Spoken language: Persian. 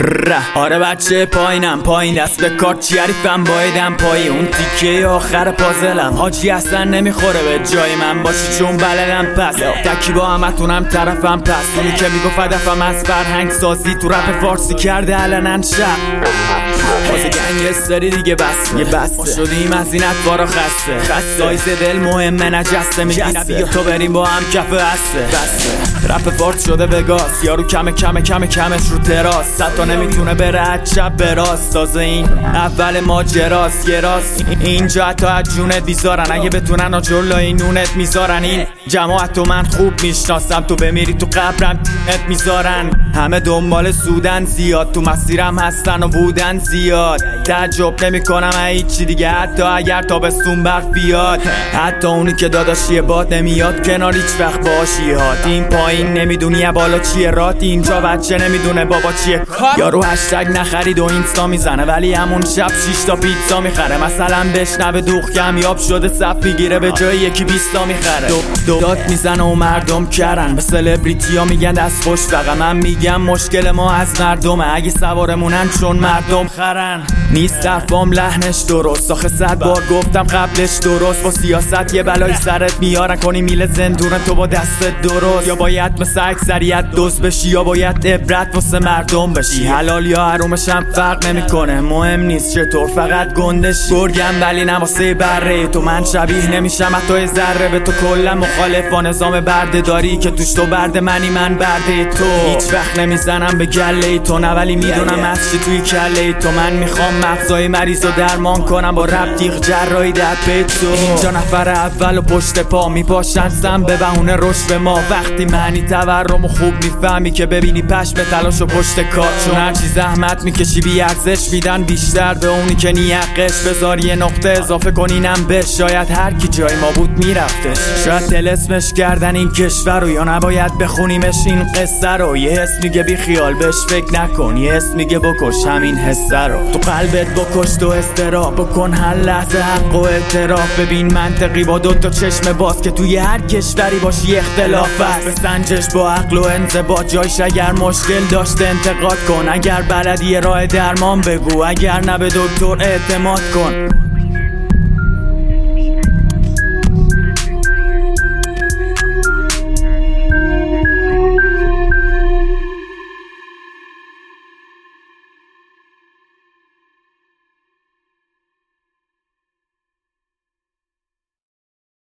آره بچه پایین دست به کارت چی حریفم بایدم پای اون تیکه آخر پازلم حاجی اصلا نمیخوره به جای من باشی چون بلدم پس تکی با همتونم طرفم پس اونی که میگفت هدفم از فرهنگ سازی تو رپ فارسی کرده علنن شب بازه گنگستری دیگه بس ما شدیم از این اتوارا خسته سایز دل مهمه نجسته میگی بیا تو بریم با هم کف بسته رپ فارس شده وگاس یارو کمش رو تراس تا نمیتونه بره شب به راست تازه این اول ماجراست یه راست اینجا حتی از جونت بیزارن اگه بتونن جلوی نونت میذارن این جماعت و من خوب میشناسم تو بمیری تو قبرم تیمت میذارن همه دنبال سودن زیاد تو مسیرم هستن و بودن زیاد تعجب نمی کنم هیچی دیگه حتی اگر تابستون برف بیاد حتی اونی که داداشی باد نمیاد کنار هیچ وقت باشی هات این پایین نمیدونی بالا چیه رات اینجا بچه نمیدونه بابا چیه یارو هشتگ نخرید و اینستا میزنه ولی همون شب 6 تا پیتزا میخره مثلا بشنوه دوغ کمیاب شده صف میگیره به جای یکی 20 تا میخره داد میزنه و مردم کرن به سلبریتی ها میگن دست خوش فقط من میگم مشکل ما از مردمه اگه سوارمونن چون مردم خرن نیست حرفام لحنش درست آخه 100 بار گفتم قبلش درست با سیاست یه بلای سرت میارن کنی میله زندونه تو با دستت درست یا باید مثل اکثریت دوست بشی یا باید عبرت واسه مردم بشی حلال یا حرومشم فرق نمیکنه مهم نیست چطور فقط گندشی گرگم ولی نواسه بره تو من شبیه نمیشم حتی ذره به تو کلا مخالف با نظام برده داری که توش تو برده منی من برده تو هیچ وقت نمیزنم به گله تو نه ولی میدونم از چی توی کله تو من میخوام مغزای مریض رو درمان کنم با رپ تیغ جرایی در پیت تو اینجا نفر اول و پشت پا میپاشن سم به بهونه رشد ما وقتی معنی تورم و خوب میفهمی که ببینی پشم تلاش و پشت کار چون هرچی زحمت میکشی بی ارزش میدن بیشتر به اونی که نیقش بذار یه نقطه اضافه کنینم به شاید هر کی جای ما بود میرفتش شاید تلسمش کردن این کشور رو یا نباید بخونیمش این قصه رو یه حس میگه بی خیال بهش فکر نکن یه حس میگه بکش همین حسه رو تو قلبت بکش تو استراب بکن هر لحظه حق و اعتراف ببین منطقی با دوتا چشم باز که توی هر کشوری باشی اختلاف است بسنجش با عقل و انضباط جایش اگر مشکل داشته انتقاد کن اگر بلدی راه درمان بگو اگر نه به دکتر اعتماد کن